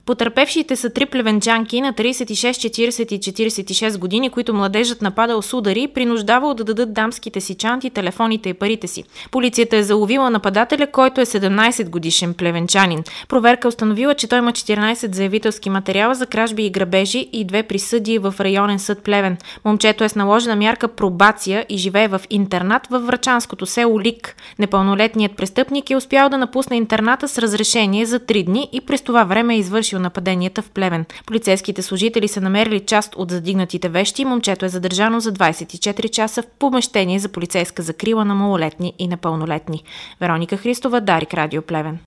Потърпевшите са 3 плевенчанки на 36, 40 и 46 години, които младежът нападал с удари и принуждавал да дадат дамските си чанти, телефоните и парите си. Полицията е заловила нападателя, който е 17 годишен плевенчанин. Проверка установила, че той има 14 заявителски материала за кражби и грабежи и 2 присъди в районен съд Плевен. Момчето е с наложена мярка пробация и живее в интернат във врачанското село Лик. Непълнолетният престъпник е успял да напусне интерната с разрешение за 3 дни и през това време е извършил нападенията в Плевен. Полицейските служители са намерили част от задигнатите вещи и момчето е задържано за 24 часа в помещение за полицейска закрила на малолетни и непълнолетни. Вероника Христова, Дарик, Радио Плевен.